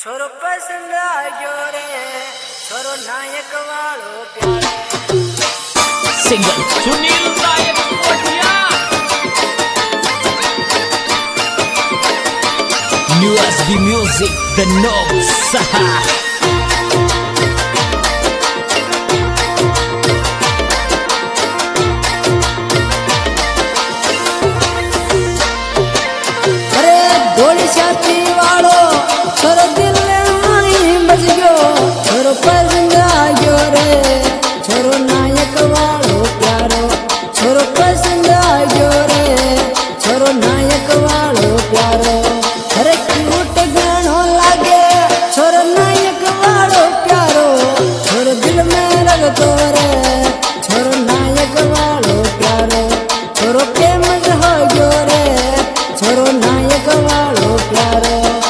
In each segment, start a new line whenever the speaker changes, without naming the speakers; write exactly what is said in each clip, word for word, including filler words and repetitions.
छोरो पसंद आयो रे छोरो नायक वालो प्यार
singer Sunil Nayak Kothiya New S B Music the Nobs
अरे गोली छाती वालो छोरो दिल में बज गयो छोरो पसंद आयो रे छोरो नायक वालो प्यारो छोरो पसंद आयो रे छोरो नायक वालो प्यारो अरे क्यूट गानो लागे छोरो नायक वालो प्यारो छोरो दिल में लगतो रे छोरो नायक वालो प्यारो छोरो फेमस हो गयो रे छोरो नायक वालो प्यारो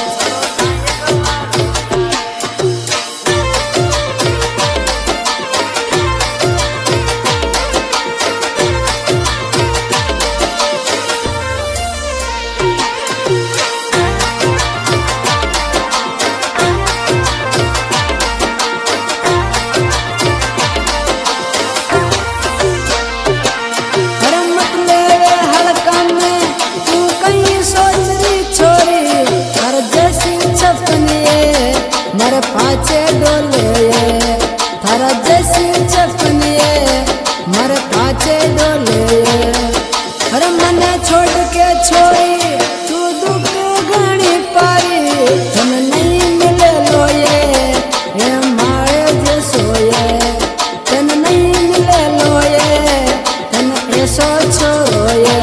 मर पाचे डोले थारा जैसी चपनिए मर पाचे डोले अरे मने छोड़ के छोड़ी तू दुख घणी पारी तन नहीं मिले लोये ये मारे जैसो ये तन नहीं मिले लोये तन ऐसो छोये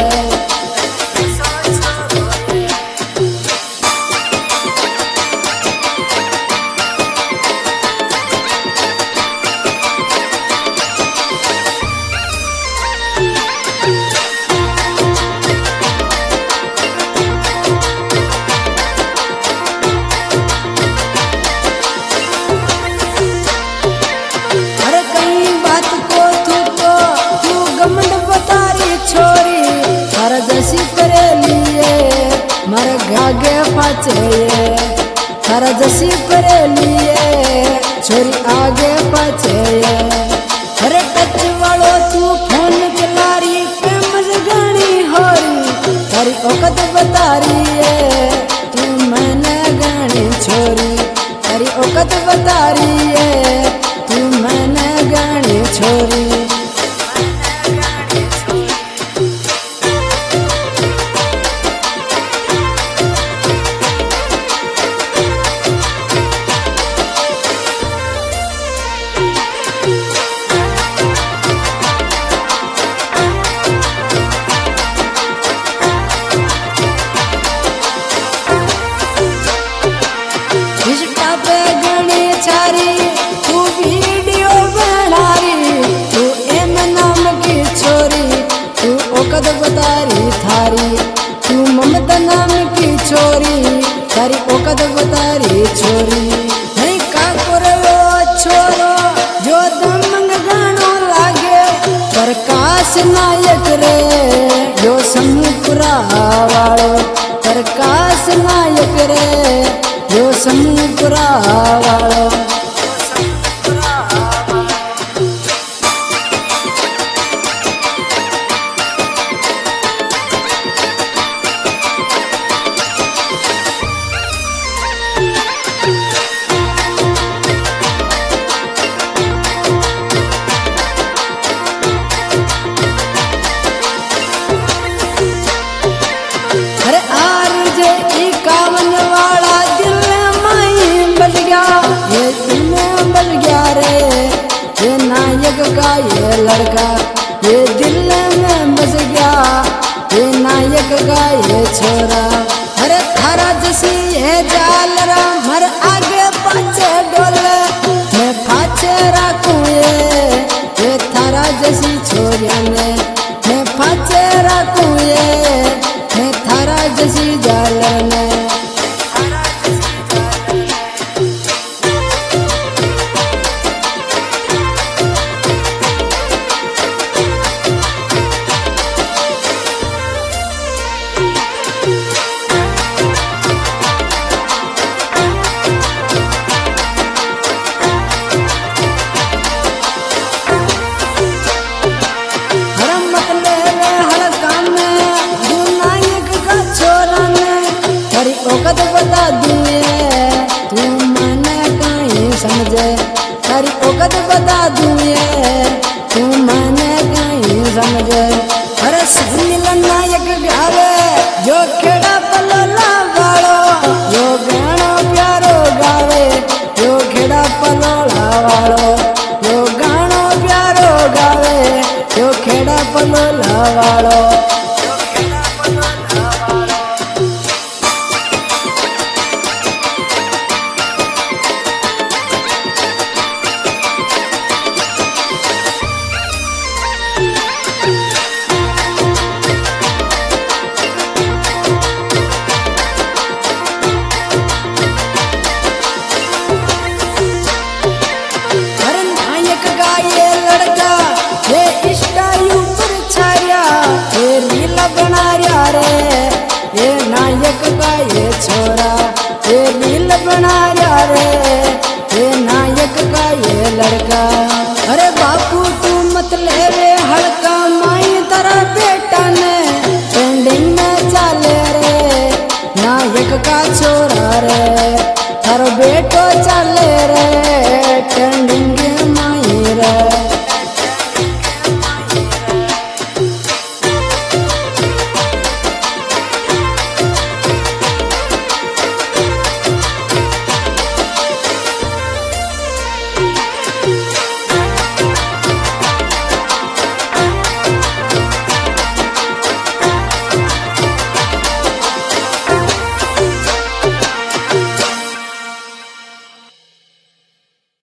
आगे पाचे थारा जसी करे लिए छोरी आगे पाचे अरे टच वालो तू फोन चलारी फेमस गानी होरी तारी औकत बतारी है तू मैंने गानी छोरी तारी औकत बतारी है तू मैंने गानी छोरी औकत बतारी थारी तू ममता नाम की छोरी थारी औकत बतारी छोरी नहीं का करो छोरो जो दमंग गानो लागे प्रकाश नायक रे जो समूपुरा वालो प्रकाश नायक रे जो समूपुरा वालो वालो छोरा ये रील बना रहा रे ये नायक का ये लड़का। अरे बापू तू मत ले रे हल्का माई तेरा बेटा ने ट्रेंडिंग में चले रे नायक का छोरा रे थारो बेटो चले रे